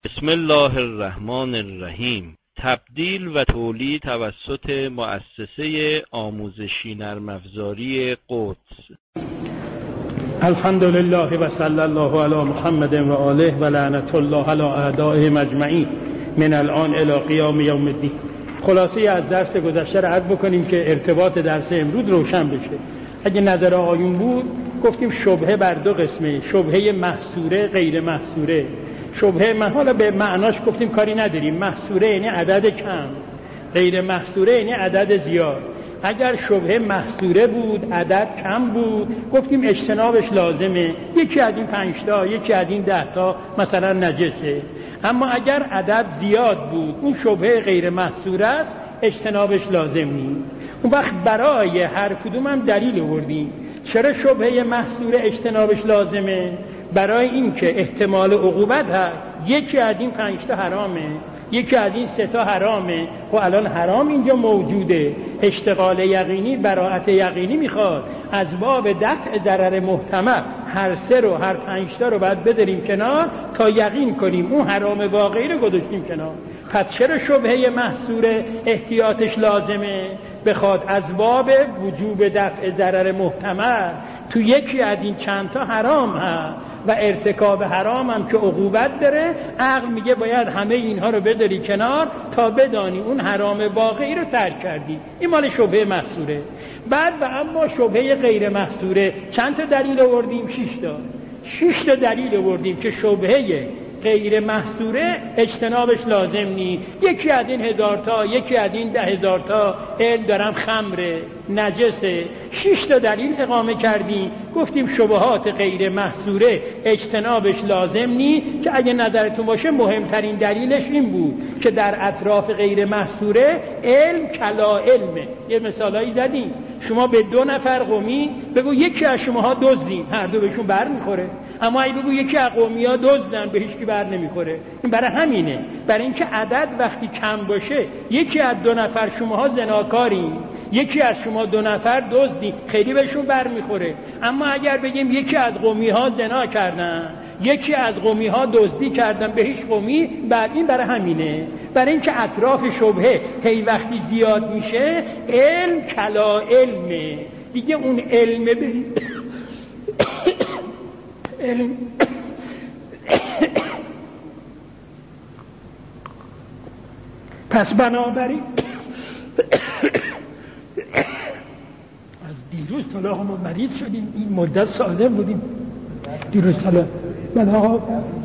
بسم الله الرحمن الرحیم. تبدیل و تولید توسط مؤسسه آموزشی نرم افزاری قدس. الحمد لله و صلی الله علی محمد و آله و لعنت الله علی اعدائهم اجمعین من الان الی قیام یوم الدین. خلاصه از درس گذشته را عرض بکنیم که ارتباط درس امروز روشن بشه. اگه نظر آقایون بود گفتیم شبهه بر دو قسمه، شبهه محصوره، غیر محصوره. شبهه حالا به معناش گفتیم کاری نداریم، محصوره یعنی عدد کم، غیر محصوره یعنی عدد زیاد. اگر شبهه محصوره بود، عدد کم بود، گفتیم اجتنابش لازمه، یکی از این 5 تا، یکی از این 10 تا مثلا نجسه. اما اگر عدد زیاد بود، اون شبهه غیر محصوره است، اجتنابش لازم نیست. اون وقت برای هر کدوم هم دلیل آوردیم. چرا شبهه محصوره اجتنابش لازمه؟ برای این که احتمال عقوبت هست. یکی از این 5 تا حرامه، یکی از این 3 تا حرامه. خب الان حرام اینجا موجوده، اشتغال یقینی، براءت یقینی میخواد. از باب دفع ضرر محتمل هر 3 رو، هر 5 تا رو باید بذاریم کنار تا یقین کنیم اون حرام واقعی رو گذاشتیم کنار. پس چرا شبهه محصوره احتیاطش لازمه؟ بخواد از باب وجوب دفع ضرر محتمل تو یکی از این چند تا حرام هست و ارتکاب حرام هم که عقوبت داره، عقل میگه باید همه اینها رو بذاری کنار تا بدانی اون حرام واقعی رو ترک کردی. این مال شبهه محصوره. بعد و اما شبهه غیر محصوره چند تا دلیل آوردیم؟ 6 تا دلیل آوردیم که شبهه غیر محصوره اجتنابش لازم نی. یکی از این 1000 تا، یکی از این 10,000 تا علم دارم خمره، نجسه. 6 تا دلیل اقامه کردیم، گفتیم شبهات غیر محصوره اجتنابش لازم نی. که اگه نظرتون باشه مهمترین دلیلش این بود که در اطراف غیر محصوره علم کلا علمه. یه مثالایی زدیم، شما به 2 نفر قومی بگو یکی از شماها دزدین، هر دو بهشون بر میخوره. اما اگه بگو یکی از قومی‌ها دزدن، به هیچ کی بر نمیخوره. این برای همینه، برای اینکه عدد وقتی کم باشه، یکی از 2 نفر شماها زناکارین، یکی از شما 2 نفر دزدین، خیلی بهشون بر میخوره. اما اگر بگیم یکی از قومی‌ها زنا کردن، یکی از قومی‌ها دزدی کردن، به هیچ قومی بعد. این برای همینه، برای اینکه اطراف شبهه هی وقتی زیاد میشه علم کلا علمه دیگه. اون علمه به علم پس بنابراین از دیروز تا ما مریض شدیم، این مدت سالم بودیم دیروز تا من آقا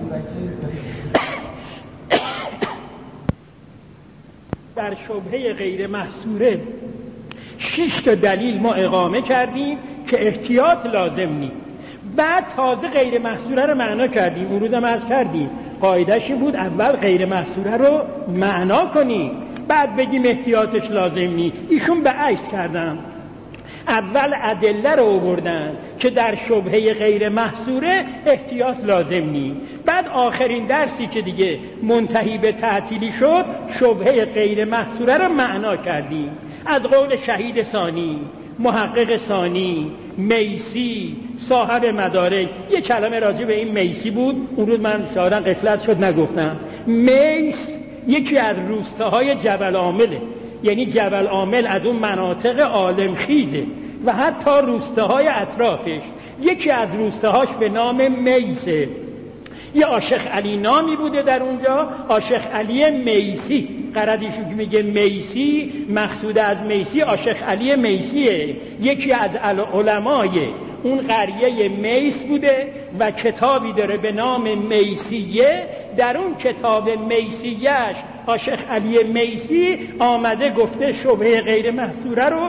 در شبهه غیر محصوره 6 تا دلیل ما اقامه کردیم که احتیاط لازم نیست. بعد تازه غیر محصوره رو معنا کردیم. اون روز هم عرض کردیم قاعده‌اش بود اول غیر محصوره رو معنا کنیم بعد بگیم احتیاطش لازم نیست. ایشون به عکس کردن، اول ادله رو آوردن که در شبهه غیر محصوره احتیاط لازم نیست. بعد آخرین درسی که دیگه منتهی به تعطیلی شد، شبهه غیر محصوره رو معنا کردیم از قول شهید ثانی، محقق ثانی، میسی، صاحب مدارک. یه کلمه راجع به این میسی بود، اون روز من شاید غفلت شد نگفتم. میس یکی از روستاهای جبل عامله، یعنی جبل عامل از اون مناطق عالم خیزه و حتی روستاهای اطرافش. یکی از روستاهاش به نام میسه. یه آشخ علی نامی بوده در اونجا، آشخ علی میسی. قرادیشون که میگه میسی، مقصود از میسی آشخ علی میسیه، یکی از علمای اون قریه میس بوده و کتابی داره به نام میسیه. در اون کتاب میسیهش آشخ علی میسی آمده گفته شبهه غیر محصوره رو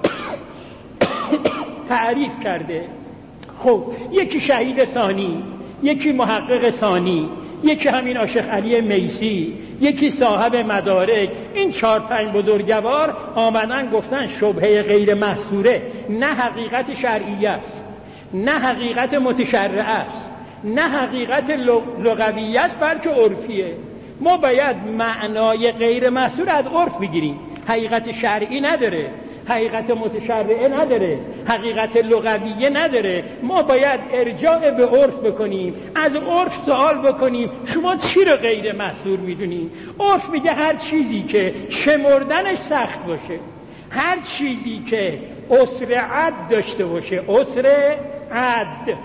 تعریف کرده. خب یکی شهید ثانی، یکی محقق ثانی، یکی همین آشخ علی میسی، یکی صاحب مدارک. این 4-5 بزرگوار آمدن گفتن شبهه غیر محصوره نه حقیقت شرعی است، نه حقیقت متشرع است، نه حقیقت لغوی است، بلکه عرفیه. ما باید معنای غیر محصور از عرف بگیریم، حقیقت شرعی نداره. حقیقت متشرعه نداره، حقیقت لغویه نداره. ما باید ارجاع به عرف بکنیم، از عرف سوال بکنیم شما چی رو غیر محصور میدونید؟ عرف میگه هر چیزی که شمردنش سخت باشه، هر چیزی که عسر عد داشته باشه، عسر عد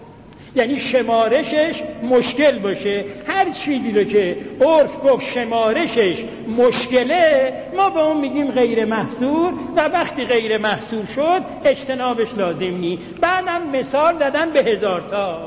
یعنی شمارشش مشکل باشه، هر چیزی رو که عرف گفت شمارشش مشکله ما به اون میگیم غیر محصور، و وقتی غیر محصور شد اجتنابش لازم نی. بعدم مثال دادن به 1000 تا.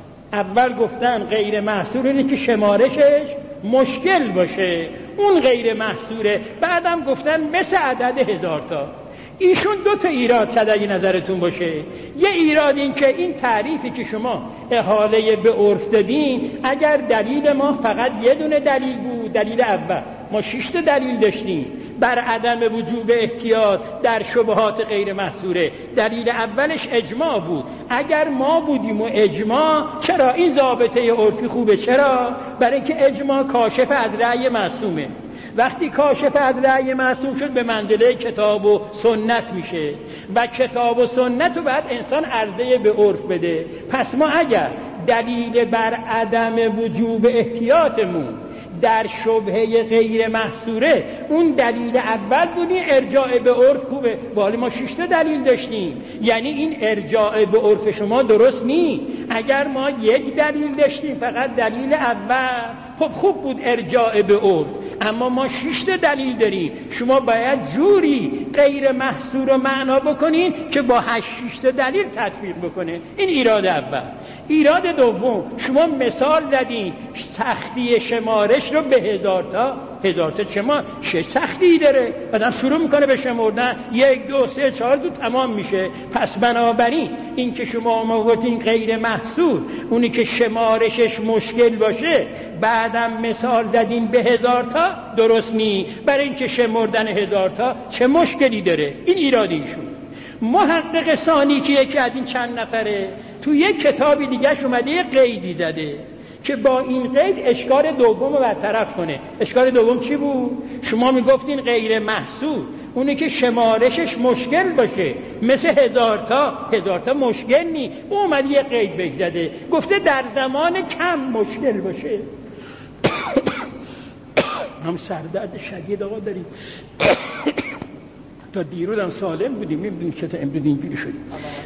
اول گفتن غیر محصور اینه که شمارشش مشکل باشه، اون غیر محصوره. بعدم گفتن مثل عدد 1000 تا. ایشون 2 تا ایراد کرده اگه نظرتون باشه. یه ایراد این که این تعریفی که شما احاله به عرف دادین، اگر دلیل ما فقط یه دونه دلیل بود، دلیل اول، ما 6 تا دلیل داشتیم بر عدم وجوب احتیاط در شبهات غیر محصوره. دلیل اولش اجماع بود. اگر ما بودیم و اجماع، چرا این ضابطه عرفی خوبه؟ چرا؟ برای اینکه اجماع کاشف از رأی معصومه. وقتی کاشف از رأی معصوم شد به منزله کتاب و سنت میشه، و کتاب و سنت رو بعد انسان عرضه به عرف بده. پس ما اگر دلیل بر عدم وجوب احتیاطمون در شبهه غیر محصوره اون دلیل اول بودی، ارجاع به عرف خوبه. ولی ما 6 تا دلیل داشتیم، یعنی این ارجاع به عرف شما درست نی. اگر ما یک دلیل داشتیم فقط دلیل اول، خب خوب بود ارجاع به عرف، اما ما 6 تا دلیل داریم. شما باید جوری غیر محصور رو معنا بکنین که با 6 تا دلیل تطبیق بکنه. این ایراد اول. ایراد دوم، شما مثال زدین سختی شمارش رو به 1000 تا. 1000 تا شما چه سختی داره؟ آدم شروع میکنه به شمردن 1 2 3 4 دو تمام میشه. پس بنابراین این که شما گفتین غیر محصور، اونی که شمارشش مشکل باشه، بعدم مثال زدین به 1000 تا، درست نی. برای این که شمردن 1000 تا چه مشکلی داره؟ این ایرادیشون. محقق ثانی که یکی از این چند نفره تو یک کتابی دیگهش اومده یه قیدی زده که با این قید اشکال دوم رو برطرف کنه. اشکال دوم چی بود؟ شما میگفتین غیر محصور اونی که شمارشش مشکل باشه، مثل 1000 تا. 1000 تا مشکل نی. او اومده یه قید بگذده، گفته در زمان کم مشکل باشه. هم سردرد شدید آقا داریم. تا دیروز هم سالم بودیم، میبینیم که تا امروز اینجوری شدیم.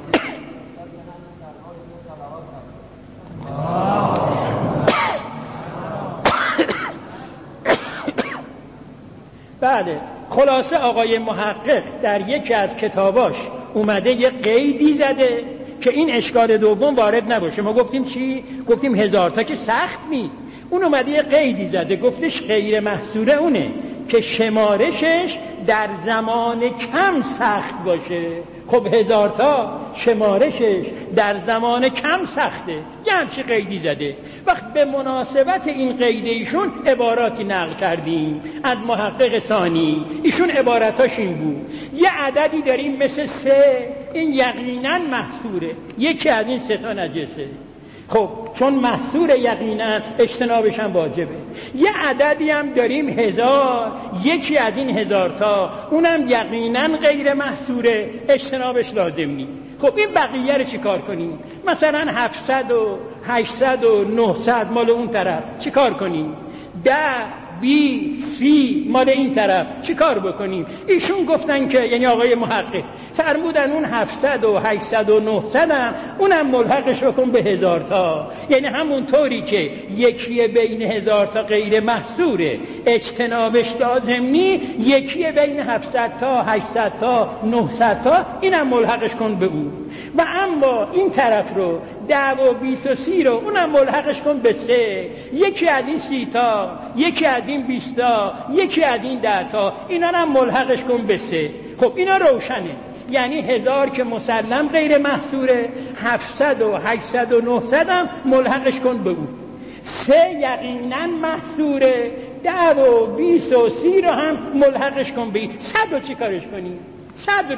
بله، خلاصه آقای محقق در یکی از کتاباش اومده یه قیدی زده که این اشکال دوم وارد نباشه. ما گفتیم چی؟ گفتیم 1000 تا که سخت نی. اون اومده یه قیدی زده، گفتش غیر محصوره اونه که شمارشش در زمان کم سخت باشه. خب 1000 تا شمارشش در زمان کم سخته، یه همچی قیدی زده. وقت به مناسبت این قید ایشون عباراتی نقل کردیم از محقق ثانی. ایشون عبارتاش این بود: یه عددی داریم مثل 3، این یقینا محصوره، یکی از این 3 تا نجسه. خب چون محصور یقینا اجتنابش هم واجبه. یه عددی هم داریم 1000، یکی از این 1000 تا اونم یقینا غیر محصوره، اجتنابش لازم نی. خب این بقیه رو چی کار کنیم؟ مثلا 700 و 800 و 900 مال اون طرف چی کار کنیم؟ 10 بی سی مال این طرف چی کار بکنیم؟ ایشون گفتن که، یعنی آقای محقق فرمودن اون 700 و 800 و 900 هم اونم ملحقش بکن به 1000 تا. یعنی همون طوری که یکی بین 1000 تا غیر محصوره اجتنابش لازم نی، یکی بین 700 تا 800 تا 900 تا اینم ملحقش کن به اون. و اما این طرف رو 10 و 20 و 30 رو اونم ملحقش کن به 3. یکی از این 30 تا، یکی از این 20 تا، یکی از این 10 تا، اینا هم ملحقش کن به 3. خب اینا روشنه. یعنی 1000 که مسلم غیر محصوره، 700 و 800 و 900 هم ملحقش کن به اون. 3 یقینا محصوره، 10 و 20 و 30 رو هم ملحقش کن به این. 100 رو چی کارش کنیم؟ 100 رو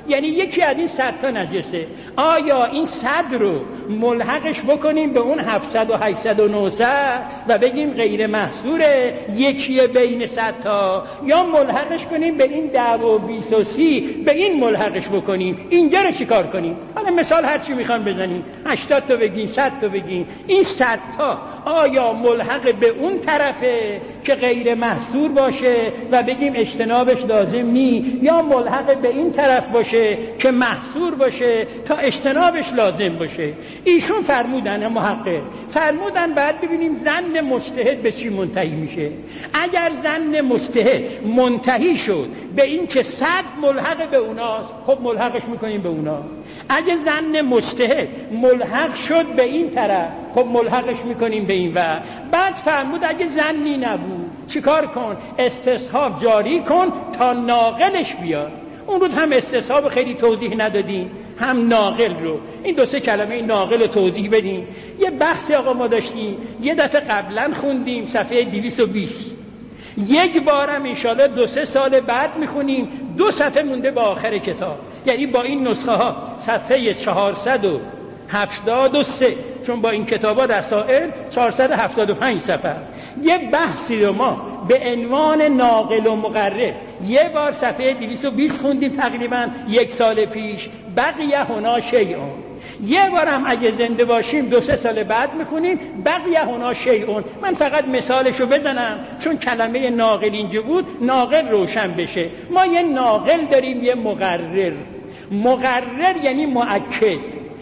یعنی یکی از این 100 تا نجسه. آیا این 100 رو ملحقش بکنیم به اون 700 و 800 و 900 و بگیم غیر محصوره، یکیه بین 100 تا، یا ملحقش کنیم به این 10 و 20 و 30 به این ملحقش بکنیم؟ اینجا رو چیکار کنیم؟ حالا مثال هر چی میخوان بزنیم، 80 تا بگین، 100 تا بگین، این 100 تا آیا ملحق به اون طرفه که غیر محصور باشه و بگیم اجتنابش لازم نی، یا ملحق به این طرف باشه که محصور باشه تا اجتنابش لازم باشه؟ ایشون فرمودن، محقق فرمودن بعد ببینیم ظن مجتهد به چی منتهی میشه. اگر ظن مجتهد منتهی شد به این که 100 ملحق به اوناست، خب ملحقش میکنیم به اونا. اگه ظن مجتهد ملحق شد به این طرف، خب ملحقش میکنیم به این. و بعد فرمود اگه ظنی نبود چیکار کن؟ استصحاب جاری کن تا ناقلش بیاد. اون روز هم استصحاب خیلی توضیح ندادیم، هم ناقل رو، این 2-3 کلمه این ناقل رو توضیح بدیم. یه بحثی آقا ما داشتیم، یه دفعه قبلا خوندیم صفحه 220، یک بارم انشاءالله 2-3 سال بعد میخونیم، 2 صفحه مونده با آخر کتاب. یعنی با این نسخه ها صفحه 473، چون با این کتاب ها رسائل 475 صفحه. یه بحثی رو ما به عنوان ناقل و مقرر یه بار صفحه 220 خوندیم تقریبا 1 سال پیش، بقیه هنا شیئون. یه بارم اگه زنده باشیم 2-3 سال بعد میخونیم بقیه هنا شیئون. من فقط مثالشو بزنم چون کلمه ناقل اینجا بود، ناقل روشن بشه. ما یه ناقل داریم، یه مقرر. مقرر یعنی مؤکد،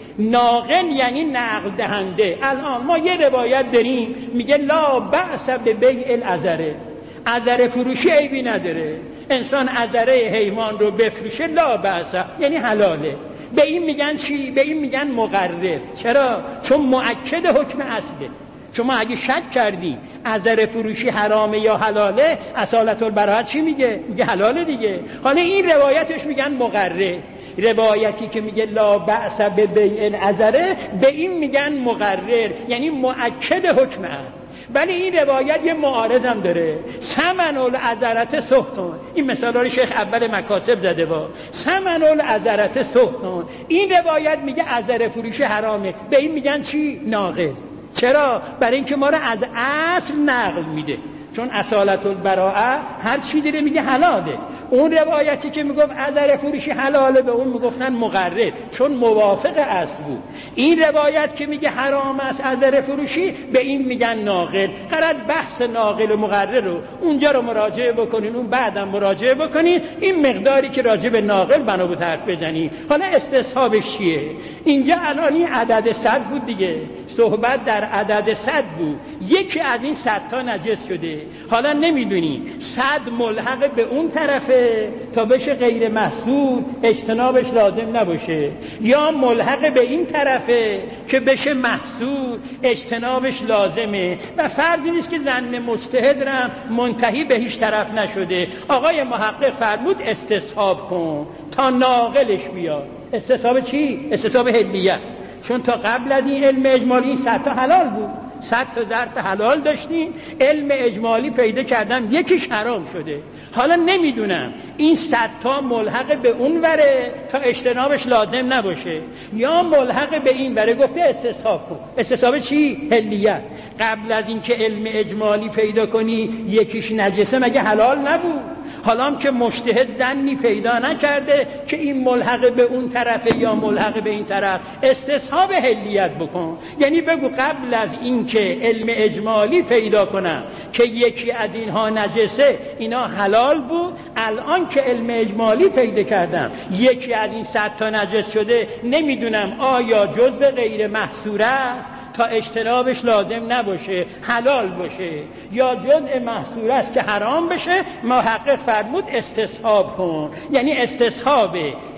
ناقل یعنی نقل دهنده. الان ما یه روایت داریم میگه لا بأس ببیع العذره، عذره فروشی عیبی نداره، انسان عذره حیوان رو بفروشه لا بأس یعنی حلاله. به این میگن چی؟ به این میگن مقرر. چرا؟ چون مؤکد حکم اصله. شما اگه شک کردی عذره فروشی حرامه یا حلاله، اصالت البراءه چی میگه؟ میگه حلاله دیگه. حالا این روایتش میگن مقرر. روایتی که میگه لا بأس ببیع العذره به این میگن مقرر، یعنی مؤکد حکم اصل. ولی این روایت یه معارضم داره، ثمن العذرة سهتون. این مثالا رو شیخ اول مکاسب زده با ثمن العذرة سهتون. این روایت میگه عذره فروشی حرامه، به این میگن چی؟ ناقل. چرا؟ برای اینکه ما رو از اصل نقل میده، چون اصالت البراءه هر چی داره میگه حلاله. اون روایتی که میگفت عذره فروشی حلاله به اون میگفتن مقرر، چون موافق اصل بود. این روایت که میگه حرام است عذره فروشی به این میگن ناقل. قرار بحث ناقل و مقرر رو اونجا رو مراجعه بکنین، اون بعدم مراجعه بکنین، این مقداری که راجع به ناقل بنا بود حرف بزنین. حالا استصحابش چیه؟ اینجا الان این عدد 100 بود دیگه، صحبت در عدد 100 بود. یکی از این 100 تا نجس شده، حالا نمیدونی 100 ملحق به اون طرفه تا بشه غیر محصول اجتنابش لازم نباشه، یا ملحق به این طرفه که بشه محصول اجتنابش لازمه. و فرضی نیست که ظن مجتهد رم منتهی به هیچ طرف نشده. آقای محقق فرمود استصحاب کن تا ناقلش بیاد. استصحاب چی؟ استصحاب حلیت. چون تا قبل از این علم اجمالی این 100 تا حلال بود، 100 تا ظرف حلال داشتیم، علم اجمالی پیدا کردم یکیش حرام شده. حالا نمیدونم این 100 تا ملحق به اون وره تا اجتنابش لازم نباشه، یا ملحق به این وره. گفته استصحاب کن. استصحاب چی؟ حلیت. قبل از این که علم اجمالی پیدا کنی یکیش نجسه مگه حلال نبود؟ حالا هم که مجتهد ظنی پیدا نکرده که این ملحق به اون طرفه یا ملحق به این طرف، استصحاب حلیت بکن. یعنی بگو قبل از این که علم اجمالی پیدا کنم که یکی از اینها نجسه، اینا حلال بود، الان که علم اجمالی پیدا کردم یکی از این 100 تا نجس شده، نمیدونم آیا جزء غیر محصور است تا اجتنابش لازم نباشه حلال باشه، یا جزء محصور است که حرام بشه. محقق فرمود استصحاب کن، یعنی استصحاب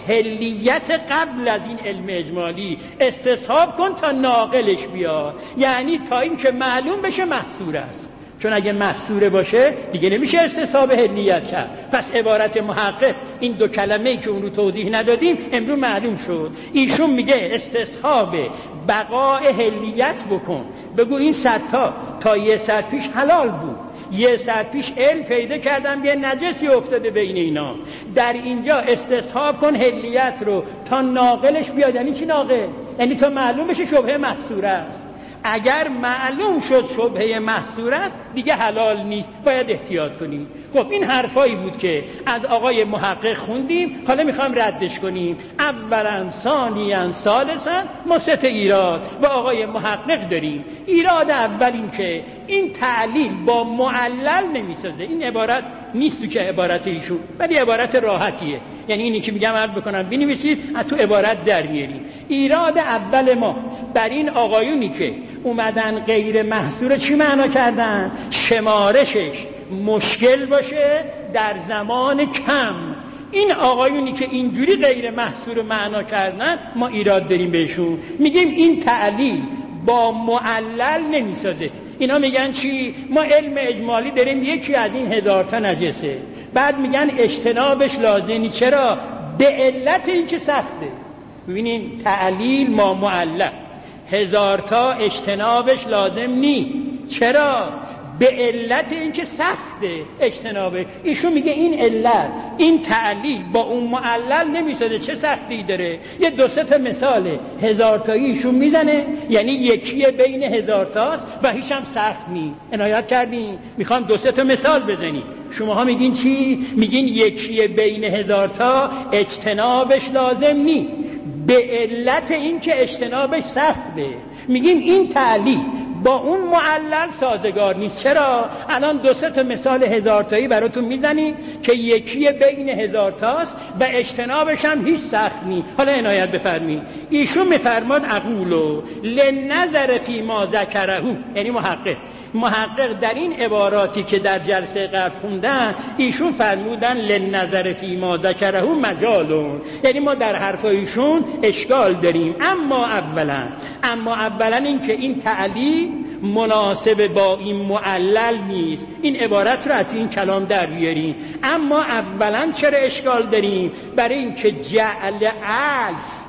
حلیت قبل از این علم اجمالی استصحاب کن تا ناقلش بیاد، یعنی تا این که معلوم بشه محصور است. چون اگه محصور باشه دیگه نمیشه استصحاب حلیت کرد. پس عبارت محقق این 2 کلمه‌ای که اون رو توضیح ندادیم امروز معلوم شد. ایشون میگه استصحاب بقای حلیت بکن. بگو این 100 تا یه 100 پیش حلال بود، یه ساعت پیش علم پیدا کردم یه نجسی افتاده بین اینا، در اینجا استصحاب کن حلیت رو تا ناقلش بیاد. یعنی چی ناقل؟ یعنی تا معلوم بشه شبهه محصور است. اگر معلوم شد شبهه محصور است دیگه حلال نیست، باید احتیاط کنیم. خب این حرفایی بود که از آقای محقق خوندیم، حالا میخوام ردش کنیم. اولا، ثانیا، ثالثا ما 3 ایراد با آقای محقق داریم. ایراد اول این که این تعلیل با معلل نمیسازه. این عبارت نیست تو که عبارت ایشون، ولی عبارت راحتیه. یعنی اینی که میگم عرض بکنم بنویسید از تو عبارت در میاریم. ایراد اول ما بر این آقایونی که اومدن غیر محصور چی معنا کردن؟ شمارشش مشکل باشه در زمان کم. این آقایونی که اینجوری غیر محصور معنا کردن ما ایراد داریم بهشون، میگیم این تعلیل با معلل نمیسازه. اینا میگن چی؟ ما علم اجمالی داریم یکی از این 1000 تا نجسه، بعد میگن اجتنابش لازمی. چرا؟ به علت این که سخته. ببینین تعلیل ما معلل 1000 تا اجتنابش لازم نی. چرا؟ به علت این که سخته اجتنابه. ایشون میگه این علت، این تعلیل با اون معلل نمیسازه. چه سختی داره؟ یه 2-3 تا مثال 1000 تایی ایشون میزنه، یعنی یکی بین 1000 تاست و هیچ هم سخت نی. عنایت کردین؟ میخوام 2-3 تا مثال بزنی. شماها میگین چی؟ میگین یکی بین 1000 تا اجتنابش لازم نی، به علت این که اجتنابش سخته. میگیم این تعلیل با اون معلل سازگار نیست. چرا؟ الان 2-3 تا مثال 1000 تایی براتون میزنیم که یکی بین 1000 تاست و اجتنابش هم هیچ سخت نیست. حالا عنایت بفرمایید. ایشون میفرماد اقولو لنظر فی ما ذکره، یعنی محقق در این عباراتی که در جلسه قبل خوندن ایشون فرمودن لنظر فی ما ذکره مجالون، یعنی ما در حرفایشون اشکال داریم. اما اولا این که این تعلیل مناسب با این معلل نیست. این عبارت رو از این کلام در بیاریم. اما اولا چرا اشکال داریم؟ برای این که جعل الف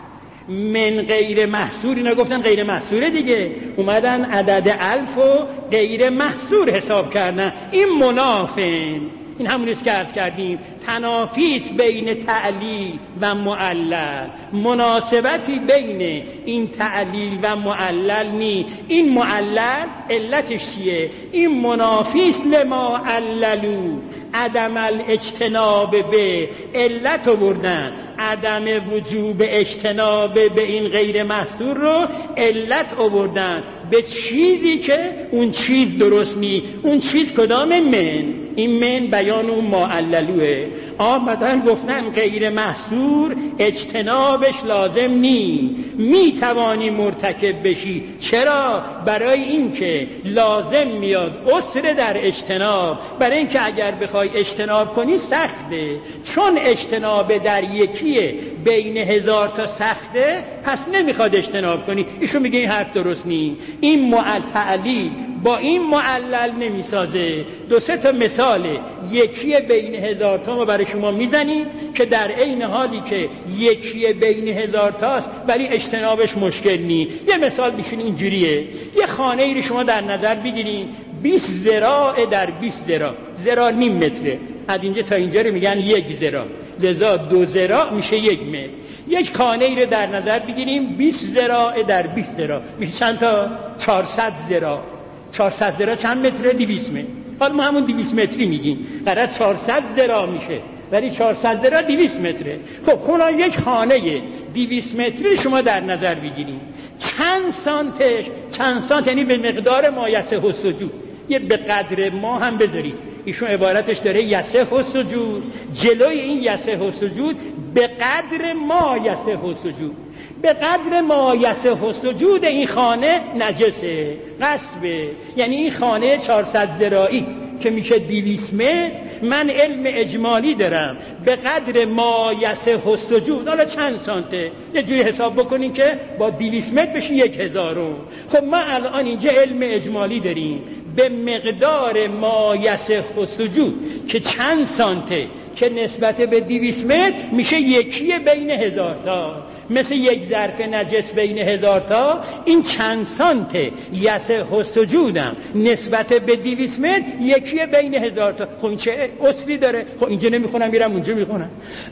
من غیر محصور، اینا گفتن غیر محصوره دیگه، اومدن عدد الف و غیر محصور حساب کردن. این منافن، این همونیست که عرض کردیم تنافیست بین تعلیل و معلل، مناسبتی بین این تعلیل و معلل نی. این معلل علتش چیه؟ این منافیست لما عللو، عدم الاجتناب به علت بردن، عدم وجوب اجتناب به این غیر محصور رو علت آوردن به چیزی که اون چیز درست نی. اون چیز کدام؟ من. این من بیان اون معللوه. آمدن گفتن غیر محصور اجتنابش لازم نی، می توانی مرتکب بشی. چرا؟ برای اینکه لازم میاد عسر در اجتناب، برای اینکه اگر بخوای اجتناب کنی سخته. چون اجتناب در یکیه بین 1000 تا سخته، پس نمیخواد اجتناب کنی. ایشون میگه این حرف درست نی. این تعلیل با این معلل نمیسازه. 2-3 تا مثال یکی بین 1000 تا ما برای شما میزنیم که در عین حالی که یکی بین 1000 تاست ولی اجتنابش مشکل نی. یه مثال بیشون اینجوریه. یه خانه ای رو شما در نظر بگیرین 20 ذراع در 20 ذراع، ذراع نیم متره. از اینجا تا اینجا رو میگن 1 ذراع، لذا 2 ذراع میشه 1 متر. یک خانه ای رو در نظر بگیریم 20 ذراع در 20 ذراع، میشه چند تا؟ 400 ذراع. 400 ذراع چند متره؟ 200 متر. حالا ما همون 200 متری میگیم، قرار 400 ذراع میشه، ولی 400 ذراع 200 متره. خب حالا یک خانه 200 متری شما در نظر بگیریم، چند سانت یعنی به مقدار ما یصح السجود، یه به قدر ما هم بذارید. ایشون عبارتش داره یصح السجود، جلوی این یصح السجود به قدر ما یصح السجود، به قدر ما یصح السجود این خانه نجسه، غصبه. یعنی این خانه 400 ذراعی که میشه 200 متر، من علم اجمالی دارم به قدر ما یصح السجود. حالا چند سانته؟ یه جوری حساب بکنین که با 200 متر بشه 1000. خب ما الان اینجا علم اجمالی داریم به مقدار ما یصح السجود که چند سانته، که نسبت به 200 متر میشه یکی بین 1000 تا. مثل یک ظرف نجس بین 1000 تا، این چند سانته یصح سجودم نسبت به 200 متر یکیه بین 1000 تا. خب این چه اصلی داره؟ خب اینجا نمیخونم میرم اونجا میخونم.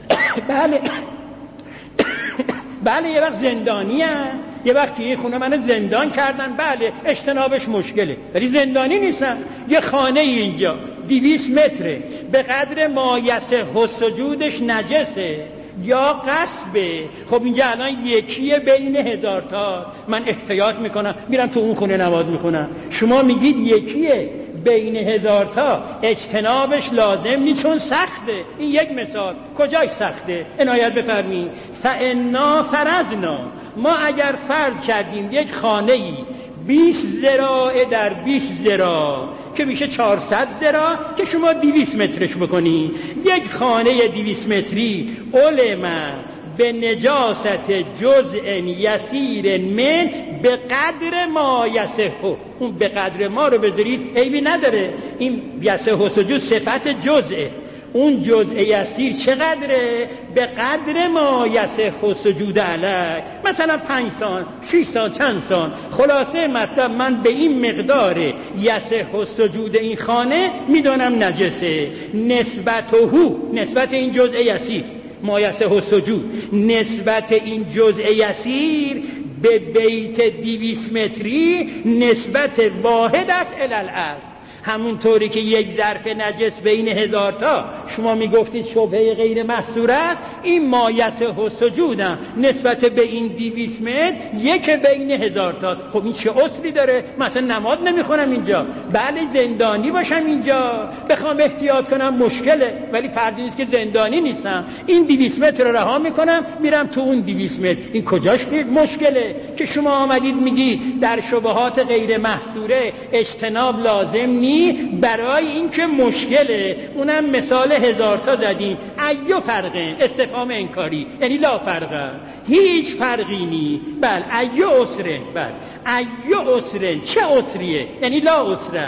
بله یه وقت زندانی هم، یه وقت یه خونه من زندان کردن، بله اجتنابش مشکله، ولی زندانی نیستم. یه خانه اینجا 200 متره، به قدر ما یصح سجودش نجسه یا غصبه. خب اینجا الان یکیه بین 1000 تا، من احتیاط میکنم میرم تو اون خونه نماز میخونم. شما میگید یکیه بین 1000 تا، اجتنابش لازم نیست چون سخته. این یک مثال. کجاش سخته؟ عنایت بفرمایید. فانا فرضنا، ما اگر فرض کردیم یک خانه‌ای 20 ذراع در 20 ذراع که میشه 400 ذراع که شما 200 مترش بکنی، یک خانه 200 متری علما به نجاست جزء یسیر من به قدر ما یصح. اون به قدر ما رو بذارید عیبی نداره، این یصح سجود صفت جزءه. اون جزء یسیر چقدره؟ به قدر ما یصح سجود علیه، مثلا 5 سان 6 سان چند سان. خلاصه مطلب من به این مقدار یصح سجود این خانه میدونم نجسه. نسبت این جزء یسیر ما یصح سجود، نسبت این جزء یسیر به بیت 200 متری نسبت واحد است الالعرض. همونطوری که یک ظرف نجس بین 1000 تا شما میگفتید شبهه غیر محصور است، این ما یصح سجودم نسبت به این 200 متر یک بین 1000 تا. خب این چه اصلی داره؟ مثلا نماز نمیخونم اینجا، بله زندانی باشم اینجا بخوام احتیاط کنم مشکله، ولی فردی نیست که زندانی نیستم. این 200 متر رو رها میکنم میرم تو اون 200 متر. این کجاش مشکله که شما آمدید میگی در شبهات غیر محصوره اجتناب لازم نیست برای اینکه مشکله؟ اونم مثال 1000 تا زدیم. ایو فرقه، استفهام انکاری، یعنی لا فرقه، هیچ فرقی نی. بله ایو عسره، بله ایو عسره، چه عسریه؟ یعنی لا عسره.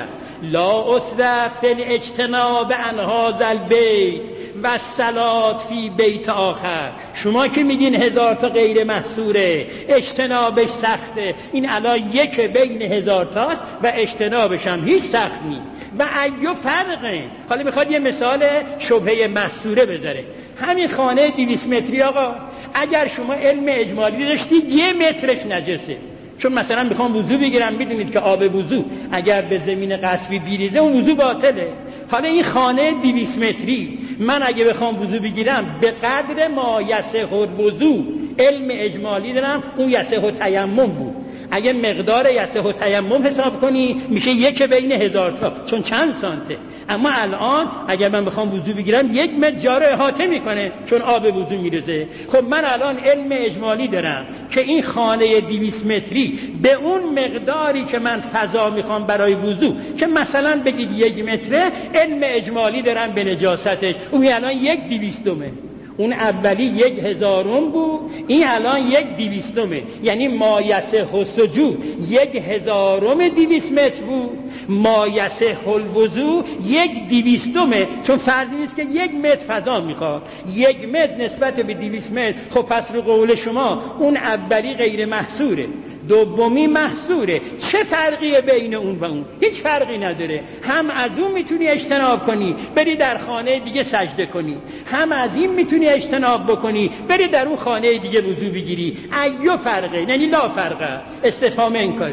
لا عسره فی الاجتناب عن هذا البیت و الصلاة فی بیت آخر. شما که میگین 1000 تا غیر محصوره اجتنابش سخته، این الان یک بین 1000 تاست و اجتنابش هم هیچ سخت نیست. و ایو فرقه. حالا میخواد یه مثال شبهه محصوره بذاره. همین خانه 200 متری آقا، اگر شما علم اجمالی داشتید 1 مترش نجسه، چون مثلا میخوام وضو بگیرم، میدونید که آب وضو اگر به زمین قصبی بیریزه اون وضو باطله. حالا این خانه 200 متری من اگه بخوام وضو بگیرم به قدر ما یصح الوضو، علم اجمالی دارم، اون یصح تیمم بود. اگه مقدار یصح تیمم حساب کنی میشه یک بین 1000 تا، چون چند سانته. اما الان اگر من بخوام وضو بگیرم 1 متر جا رو احاطه میکنه چون آب وضو میرزه. خب من الان علم اجمالی دارم که این خانه 200 متری به اون مقداری که من فضا میخوام برای وضو، که مثلا بگید 1 متره، علم اجمالی دارم به نجاستش. اون الان 1/200. اون اولی 1000 بود، این الان 1/200. یعنی ما یصح سجود 1000 200 متر بود، ما یصح الوضو 1/200. چون فرضی نیست که 1 متر فضا میخواد، 1 متر نسبت به 200 متر. خب پس رو قول شما اون اولی غیر محصوره، دومی محصوره. چه فرقیه بین اون و اون؟ هیچ فرقی نداره. هم از اون میتونی اجتناب کنی بری در خانه دیگه سجده کنی، هم از این میتونی اجتناب بکنی بری در اون خانه دیگه وضو بگیری. ایو فرقه، یعنی لا فرقه، استفهام انکاری.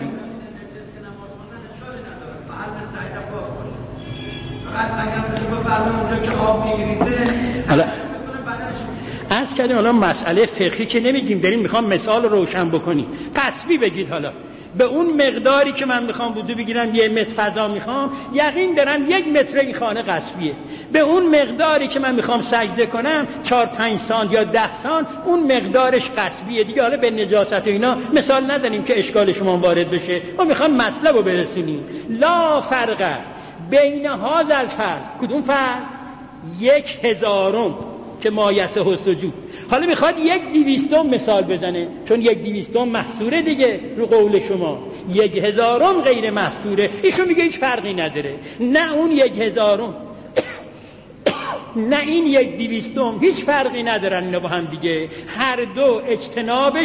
از کردیم حالا مسئله فقهی که نمیگیم، داریم میخوام مثال روشن بکنیم. قصبی بگید حالا به اون مقداری که من میخوام وضو بگیرم 1 متر فضا میخوام، یقین دارم 1 متر این خانه قصبیه. به اون مقداری که من میخوام سجده کنم 4-5 سان یا 10 سان، اون مقدارش قصبیه دیگه. حالا به نجاست اینا مثال نزنیم که اشکال شما وارد بشه، ما میخوام مطلب رو برسونیم. لا فرق بین هذا الفرض، کدوم فرض؟ 1000 که ما یصح سجود. حالا میخواد 1/200 مثال بزنه، چون 1/200 محصوره دیگه رو قول شما. 1000 غیر محصوره. ایشون میگه هیچ فرقی نداره. نه اون 1000 نه این 1/200 هیچ فرقی ندارن اینا با هم دیگه، هر دو اجتنابش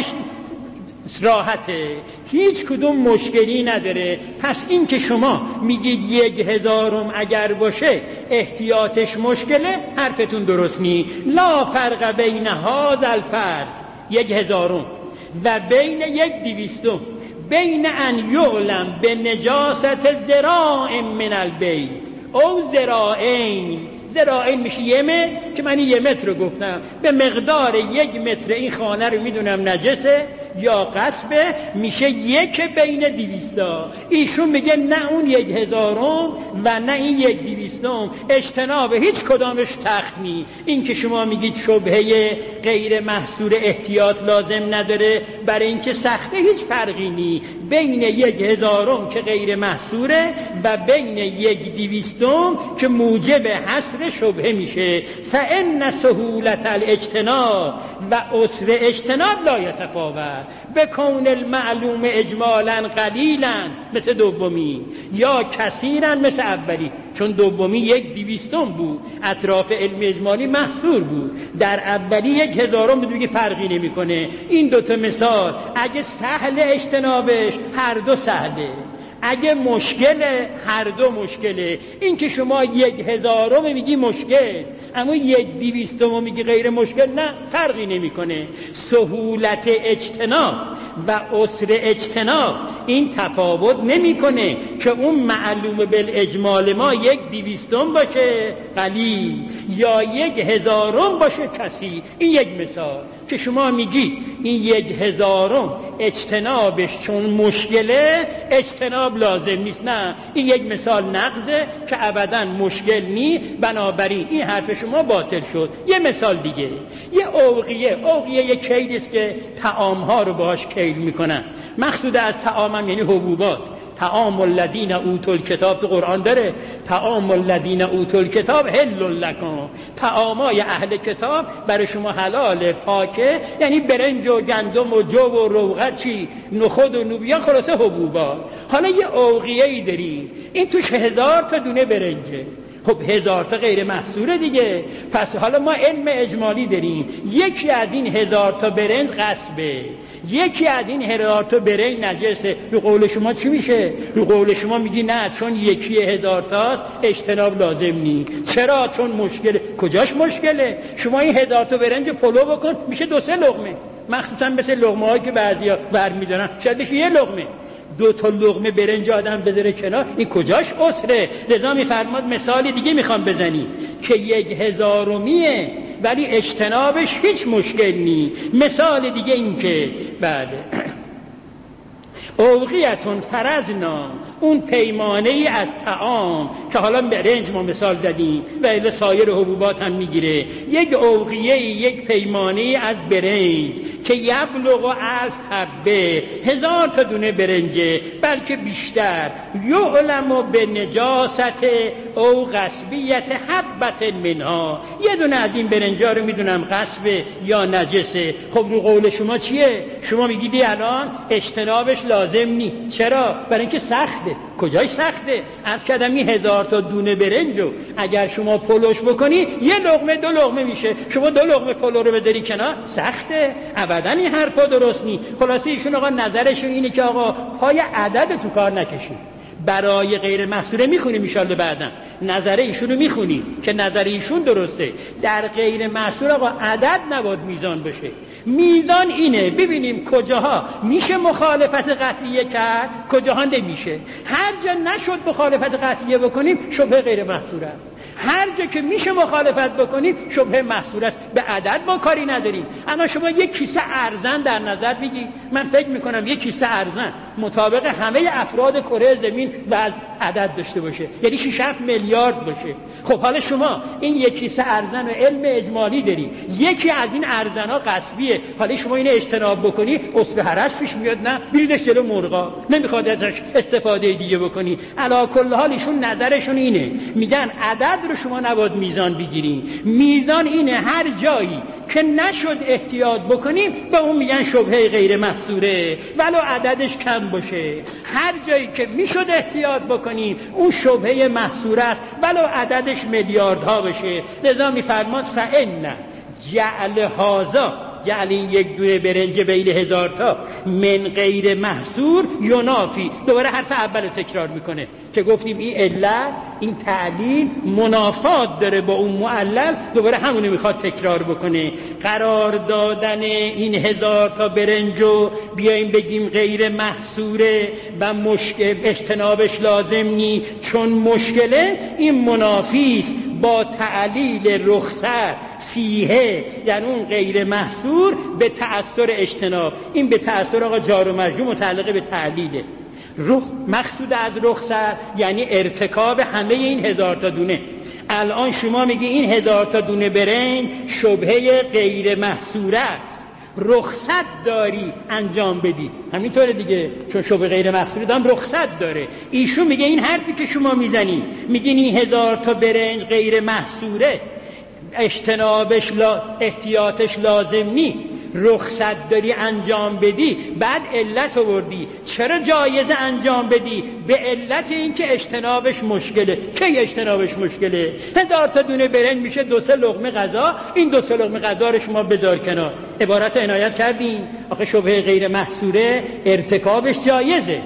راحته، هیچ کدوم مشکلی نداره. پس این که شما میگید 1/1000 اگر باشه احتیاطش مشکله، حرفتون درست نی. لا فرق بین هذا الفرض 1/1000 و بین 1/200 بین ان یعلم به نجاست ذراع من البیت او ذراعین. ذراعین میشه 1 متر که من 1 متر رو گفتم، به مقدار 1 متر این خانه رو میدونم نجسه یا غصبه، میشه 1 بین 200. ایشون میگه نه اون 1/1000 و نه این 1/200 اجتناب هیچ کدامش سخت نی. این که شما میگید شبهه غیر محصور احتیاط لازم نداره برای اینکه سخته، هیچ فرقی نی بین 1/1000 که غیر محصوره و بین 1/200 که موجب حصر شبهه میشه. فان سهولت الاجتناب و عسر اجتناب لا یتفاوت بکون المعلوم اجمالا قلیلا مثل دومی یا کثیرا مثل اولی، چون دومی 1/200 بود، اطراف علم اجمالی محصور بود، در اولی 1/1000 بود، دیگه فرقی نمیکنه. این دوتا مثال اگه سهل اجتنابش هر دو سهله، اگه مشکله هر دو مشکله. این که شما 1/1000 میگی مشکل، اما 1/200 میگی غیر مشکل، نه فرقی نمیکنه. سهولت اجتناب و عسر اجتناب این تفاوت نمیکنه که اون معلوم بالاجمال ما 1/200 باشه قلیل یا 1/1000 باشه کثیر. این یک مثال که شما میگی این 1/1000 اجتنابش چون مشکله اجتناب لازم نیست، نه این یک مثال نقضه که ابدا مشکل نی، بنابراین این حرف شما باطل شد. یه مثال دیگه، یه اوقیه یک کیل است که طعام ها رو باهاش کیل میکنن. مقصود از طعام هم یعنی حبوبات. طعام الذین اوتوا الکتاب تو قرآن داره، طعام الذین اوتوا الکتاب حل لکم، طعامای اهل کتاب برای شما حلال پاکه، یعنی برنج و گندم و جو و روغن، چی نخود و لوبیا، خلاصه حبوبات. حالا یه اوقیه‌ای داریم، این توش 1000 تا دونه برنجه، خب 1000 تا غیر محصوره دیگه. پس حالا ما علم اجمالی داریم، یکی از این 1000 تا برنج غصبه، یکی از این 1000 تا برنج نجسه. رو قول شما چی میشه؟ رو قول شما میگی نه چون یکی 1000 تاست اجتناب لازم نیست. چرا؟ چون مشکله. کجاش مشکله؟ شما این 1000 تا برنج پلو بکن میشه 2-3 لقمه، مخصوصا مثل لقمه هایی که بعضیا برمیدارن شاید بشه 1 لقمه. 2 تا لقمه برنج آدم بذاره کنار، این کجاش عسره؟ لذا میفرماد مثال دیگه میخوام بزنی که 1/1000 ولی اجتنابش هیچ مشکل نی. مثال دیگه این که بله اوقیتون فرضنا، اون پیمانه ای از طعام که حالا برنج ما مثال دادیم و الی سایر حبوبات هم میگیره، یک اوقیه، یک پیمانه ای از برنج که یبلغ از حبه 1000 تا دونه برنجه بلکه بیشتر، یعلم به نجاست او غصبیت حبت منها، یه دونه از این برنجا رو میدونم غصبه یا نجسه. خب رو قول شما چیه؟ شما میگیدی الان اجتنابش لازم نی. چرا؟ برای اینکه سخته. کجای سخته؟ از کدمی 1000 تا دونه برنجو اگر شما پلوش بکنی 1 لقمه 2 لقمه میشه، شما 2 لقمه پلو رو بذاری کنار سخته. ابدا این حرفا درست نی. خلاصه ایشون آقا نظرشون اینه که آقا پای عدد تو کار نکشید. برای غیر محصوره میخونیم ان شاءالله بعدا نظر ایشونو میخونیم که نظر ایشون درسته. در غیر محصور آقا عدد نباید میزان باشه. میزان اینه ببینیم کجاها میشه مخالفت قطعیه کرد، کجاها نمیشه. هر جا نشد مخالفت قطعیه بکنیم شبهه غیر محصور است. هر جا که میشه مخالفت بکنیم شبهه محصور است. به عدد ما کاری نداریم. اما شما یک کیسه ارزن در نظر بگید، من فکر میکنم یک کیسه ارزن مطابق همه افراد کره زمین و عدد داشته باشه، یعنی 6-7 میلیارد باشه. خب حالا شما این یک کیسه ارزن و علم اجمالی داری، یکی از این ارزن‌ها غصبیه، حالا شما اینو اجتناب بکنی اصل حرج پیش میاد، نه بریدش جلو مرغا، نمیخواد ازش استفاده دیگه بکنی. علی کل حال ایشون نظرشون اینه، میگن عدد عدد رو شما نباید میزان بگیرین. میزان اینه هر جایی که نشد احتیاط بکنیم به اون میگن شبهه غیر محصوره ولو عددش کم باشه. هر جایی که میشد احتیاط بکنیم اون شبهه محصوره است ولو عددش میلیاردها بشه. لذا میفرماد فإن جعل هذا، جعل این یک دونه برنج بین 1000 تا من غیر محصور ینافی، دوباره حرف اول تکرار میکنه که گفتیم این علت این تعلیل منافات داره با اون معلل، دوباره همونه میخواد تکرار بکنه. قرار دادن این 1000 تا برنجو بیایم بگیم غیر محصوره و مشکل اجتنابش لازم نی چون مشکله، این منافیست با تعلیل رخصت فیه، یعنی اون غیر محصور به تأثیر اجتناب. این به تأثیر آقا جار و مجرور متعلق به تعلیله. مقصود از رخصت یعنی ارتکاب همه این 1000 تا دونه. الان شما میگی این 1000 تا دونه برنج شبهه غیر محصوره است، رخصت داری انجام بدی، همینطوره دیگه، چون شبهه غیر محصوره دارم رخصت داره. ایشون میگه این حرفی که شما میزنی میگین این 1000 تا برنج غیر محصوره، اجتنابش احتیاطش لازم نی، رخصت داری انجام بدی، بعد علت آوردی. چرا جایزه انجام بدی؟ به علت اینکه اجتنابش مشکله. کی اجتنابش مشکله؟ 1000 تا دونه برنج میشه 2-3 لقمه غذا، این 2-3 لقمه غذا رو شما بذار کنار. عبارت رو عنایت کردین. آخه شبهه غیر محصوره ارتکابش جایزه.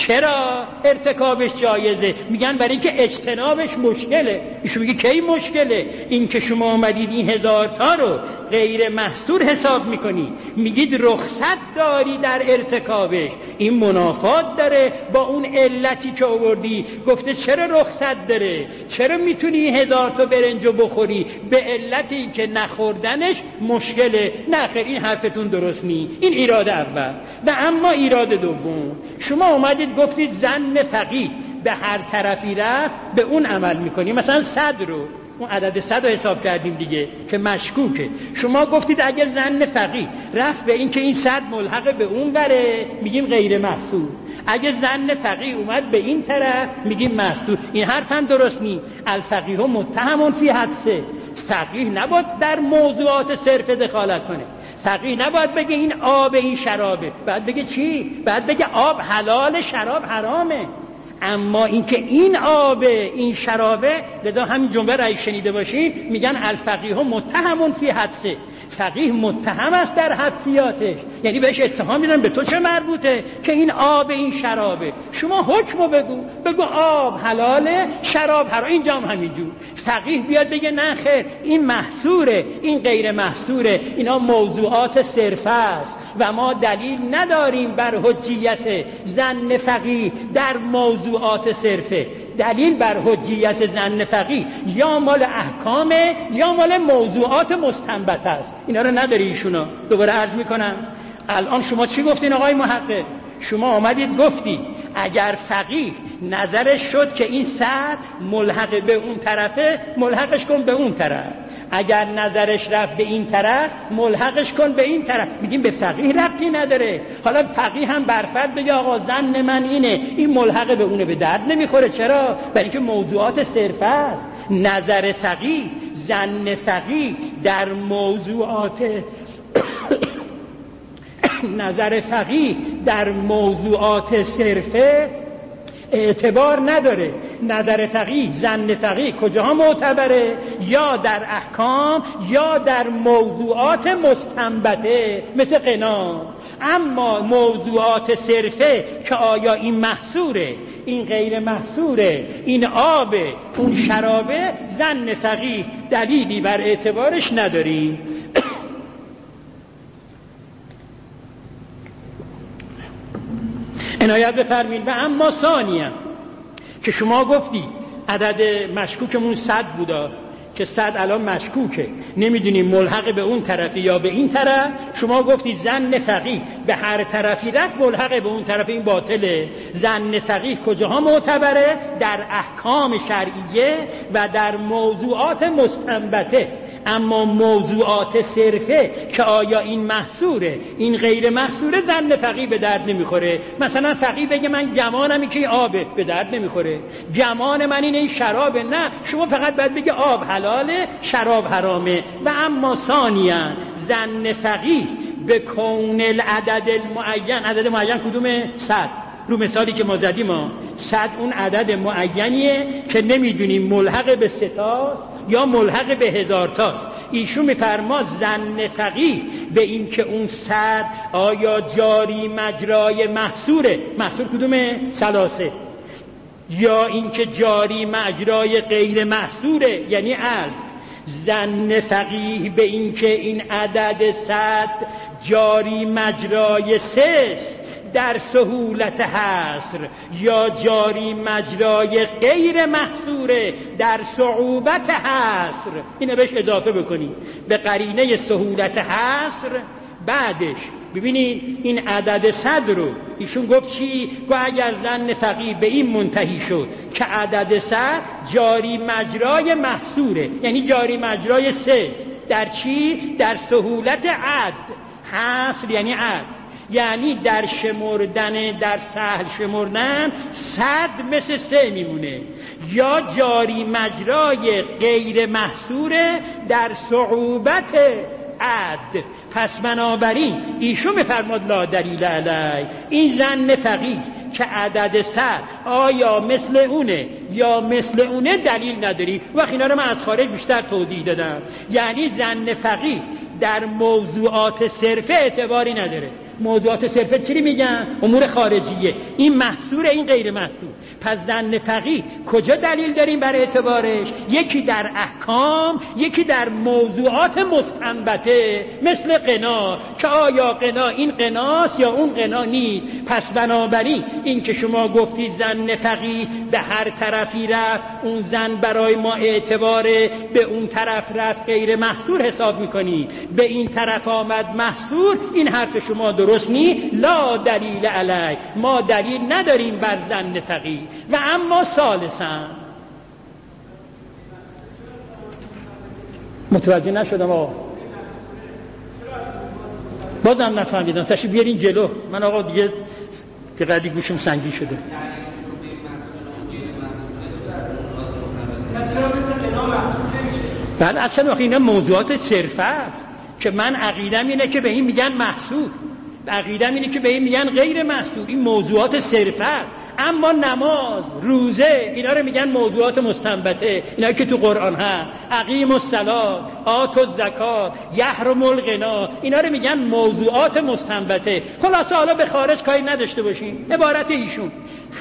چرا ارتکابش جایزه؟ میگن برای اینکه اجتنابش مشکله. ایشون میگه کی مشکله؟ این که شما اومدید این 1000 تا رو غیر محصور حساب میکنی، میگید رخصت داری در ارتکابش، این منافات داره با اون علتی که آوردی. گفته چرا رخصت داره؟ چرا میتونی 1000 تا برنجو بخوری؟ به علتی که نخوردنش مشکله. نه خیر، این حرفتون درست نی. این ایراد اول. و اما ایراد دوم، شما اومدید گفتید ظن فقیه به هر طرفی رفت به اون عمل میکنی. مثلا 100 رو، اون عدد 100 رو حساب کردیم دیگه که مشکوکه. شما گفتید اگر ظن فقیه رفت به این که این 100 ملحق به اون بره میگیم غیر محصور، اگر ظن فقیه اومد به این طرف میگیم محصور. این حرف هم درست نی. الفقیه متهم فی حدثه، فقیه نباید در موضوعات صرف دخالت کنه. فقیه نباید بگه این آب این شرابه، بعد بگه چی؟ بعد بگه آب حلال شراب حرامه. اما اینکه این آبه این شرابه، لذا همین جمله را شنیده باشید میگن الفقیه متهم فی حدثه، فقیه متهم است در حدثیاتش، یعنی بهش اتهام میدن به تو چه مربوطه که این آب این شرابه. شما حکمو بگو آب حلاله شراب حرام. اینجا هم همینجور فقیه بیاد بگه نه خیر این محصوره این غیر محصوره، اینا موضوعات صرفه است و ما دلیل نداریم بر حجیت ظن فقیه در موضوعات صرفه. دلیل بر حجیت ظن فقیه یا مال احکامه یا مال موضوعات مستنبط است. اینا رو نداری ایشونا. دوباره عرض میکنم الان شما چی گفتین آقای محقق؟ شما آمدید گفتی اگر فقیه نظرش شد که این 100 ملحق به اون طرفه ملحقش کن به اون طرف، اگر نظرش رفت به این طرف ملحقش کن به این طرف، میگیم به فقیه ربطی نداره. حالا فقیه هم برفرض بگه آقا ظن من اینه این ملحق به اونه، به درد نمیخوره. چرا؟ برای اینکه موضوعات صرفه است. نظر فقیه ظن فقیه در موضوعات نظر فقیه در موضوعات صرفه اعتبار نداره. نظر فقیه ظن فقیه کجاها معتبره؟ یا در احکام یا در موضوعات مستنبطه مثل قنا. اما موضوعات صرفه که آیا این محصوره این غیر محصوره این آبه اون شرابه، ظن فقیه دلیلی بر اعتبارش نداریم. عنایت بفرمایید. و اما ثانیه که شما گفتی عدد مشکوکمون 100 بودا که 100 الان مشکوکه، نمیدونیم ملحق به اون طرفی یا به این طرف. شما گفتی ظن فقیه به هر طرفی رفت ملحق به اون طرف، این باطله. ظن فقیه کجاها معتبره؟ در احکام شرعیه و در موضوعات مستنبطه. اما موضوعات صرفه که آیا این محصوره این غیر محصوره، زن فقیه به درد نمیخوره. مثلا فقیه بگه من گمانم که آبه، به درد نمیخوره. گمان من اینه این شرابه، نه، شما فقط باید بگه آب حلاله شراب حرامه. و اما ثانیاً زن فقیه به کون العدد المعین، عدد معین کدومه؟ 100. رو مثالی که ما زدیم 100 اون عدد معینیه که نمیدونیم ملحق به 3 تاست یا ملحق به 1000 تاست. ایشون میفرما زن فقیه به این که اون 100 آیا جاری مجرای محصوره، محصور کدومه؟ 3، یا این که جاری مجرای غیر محصوره یعنی 1000. زن فقیه به این که این عدد 100 جاری مجرای 3 در سهولت حصر یا جاری مجرای غیر محصوره در صعوبت حصر، اینو بهش اضافه بکنی به قرینه سهولت حصر. بعدش ببینید این عدد 100 رو ایشون گفت چی؟ گفت اگر زن فقیه به این منتهی شد که عدد 100 جاری مجرای محصوره یعنی جاری مجرای 3 در چی؟ در سهولت عد. حصر یعنی عد، یعنی در شمردن، در سهل شمردن 100 مثل 3 میمونه. یا جاری مجرای غیر محصوره در صعوبت عد. پس بنابراین ایشون میفرماد لا دلیل علی، این زن فقیه که عدد 100 آیا مثل اونه یا مثل اونه دلیل نداری. و اینا رو من از خارج بیشتر توضیح دادم. یعنی زن فقیه در موضوعات صرفه اعتباری نداره. موضوعات صرفه چی میگن؟ امور خارجیه، این محصور این غیر محصور. پس زن فقیه کجا دلیل داریم بر اعتبارش؟ یکی در احکام، یکی در موضوعات مستنبطه مثل قنا که آیا قنا این قناست یا اون قنا نیست. پس بنابراین این که شما گفتی زن فقیه به هر طرفی رفت، اون زن برای ما اعتباره، به اون طرف رفت غیر محصور حساب میکنی، به این طرف آمد محصور، این حرف شما درست نی. لا دلیل علی، ما دلیل نداریم بر زن فقیه. و اما ثالثاً متوجه نشدم آقا، بازم نفهمیدم، تشریف بیارین جلو. من آقا دیگه که قدی گوشم سنگی شده. بله اصلا اینا موضوعات صرفه است که من عقیدم اینه که به این میگن محصور، عقیدم اینه که به این میگن غیر محصور. این موضوعات صرفه است. اما نماز، روزه، اینا رو میگن موضوعات مستنبطه، اینا که تو قرآن هست. اقیموا الصلاة، آتوا الزکات، یحرم الغنا، اینا رو میگن موضوعات مستنبطه. خلاصه حالا به خارج کاری نداشته باشین. عبارت ایشون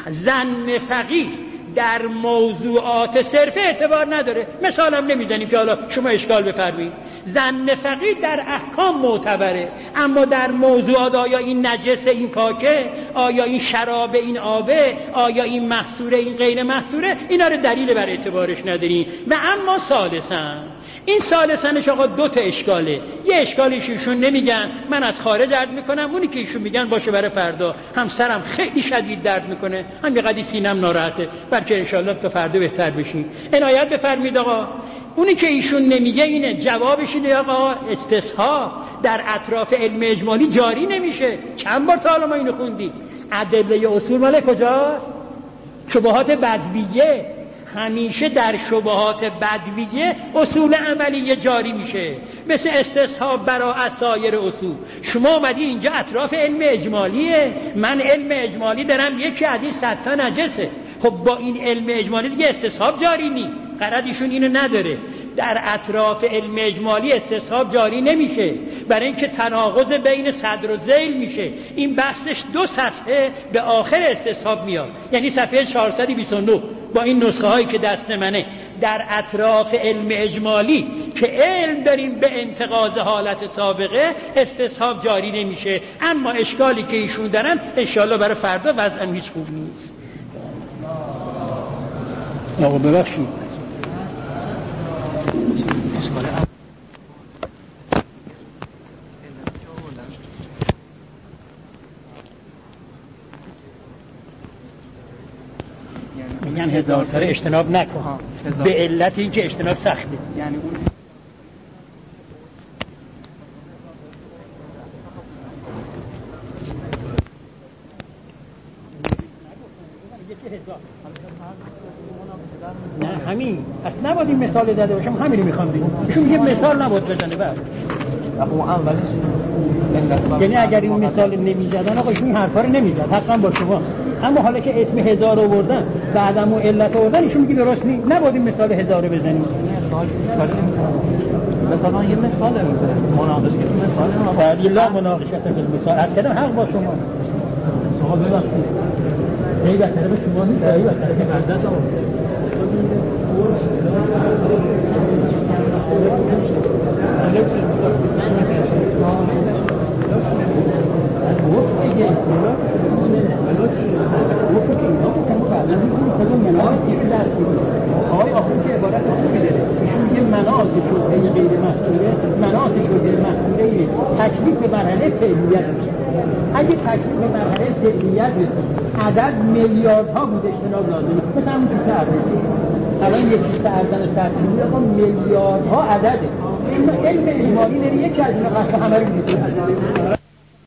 زن فقیه در موضوعات صرفه اعتبار نداره. مثالم نمیزنیم که حالا شما اشکال بفرمایید. زن فقیه در احکام معتبره، اما در موضوعات آیا این نجسه این پاکه، آیا این شراب این آبه، آیا این محصوره این غیر محصوره، اینا رو دلیل بر اعتبارش نداریم. و اما ثالثاً، این ثالثاًش آقا 2 تا اشکاله. یه اشکالیش ایشون نمیگن، من از خارج عرض میکنم، اونی که ایشون میگن باشه برای فردا. همسرم خیلی شدید درد میکنه، هم یه قدی سینم ناراحته، بلکه انشالله تا فردا بهتر بشین. عنایت بفرمید آقا. اونی که ایشون نمیگه اینه، جوابش اینه آقا استصحاب در اطراف علم اجمالی جاری نمیشه. چند بار تا حالا ما اینو خوندیم. ادله اصول مال کجاست؟ شبهات بدویه. همیشه در شبهات بدویه اصول عملیه جاری میشه، مثل استصحاب برای سایر اصول. شما اومدی اینجا اطراف علم اجمالیه، من علم اجمالی دارم یکی از این 100 تا نجسه. خب با این علم اجمالی دیگه استصحاب جاری نی. قرارشون اینو نداره. در اطراف علم اجمالی استصحاب جاری نمیشه، برای اینکه تناقض بین صدر و ذیل میشه. این بحثش 2 صفحه به آخر استصحاب میاد، یعنی صفحه 429 با این نسخه هایی که دست منه. در اطراف علم اجمالی که علم داریم به انتقاض حالت سابقه، استصحاب جاری نمیشه. اما اشکالی که ایشون دارن انشاءالله برای فردا وضعم هیچ خوب نیست. آقا ببخشید. میگن 1000 تا اجتناب نکن به علت اینکه اجتناب سخته. یعنی اون نباید این مثال زده باشم، همین رو میخوام بگم. ایشون میگه مثال نباید بزنه. بعد یعنی اگر این مثال نمیزدن آقا ایشون این حرفا رو نمیزد حقا با شما. اما حالا که اسم 1000 آوردن بعدم و علت آوردن ایشون میگه درست نیست، نباید این مثال 1000 رو بزنیم. مثلا یه مثال میزنه مناقشه که مثال ما لا مناقشه فی المثال. اصلا حق با شما. شما ببخشید. ای بهتره به شما نیست، ای بهتره که بعدش آقای آخون که عبارت خوبی داره ایشون میگه مناسک شده غیر مخصوره، مناسک شده مخصوره تکلیف به مرحله فعلیت میشه. اگه تکلیف به مرحله فعلیت رسید عدد میلیاردها بود اجتناب لازمه، مثل همون تو سردنی الان یکی سردن و سردنی آقا میلیاردها عدده. علم ایمانی داره یکی از اینا قصد همه رو میگه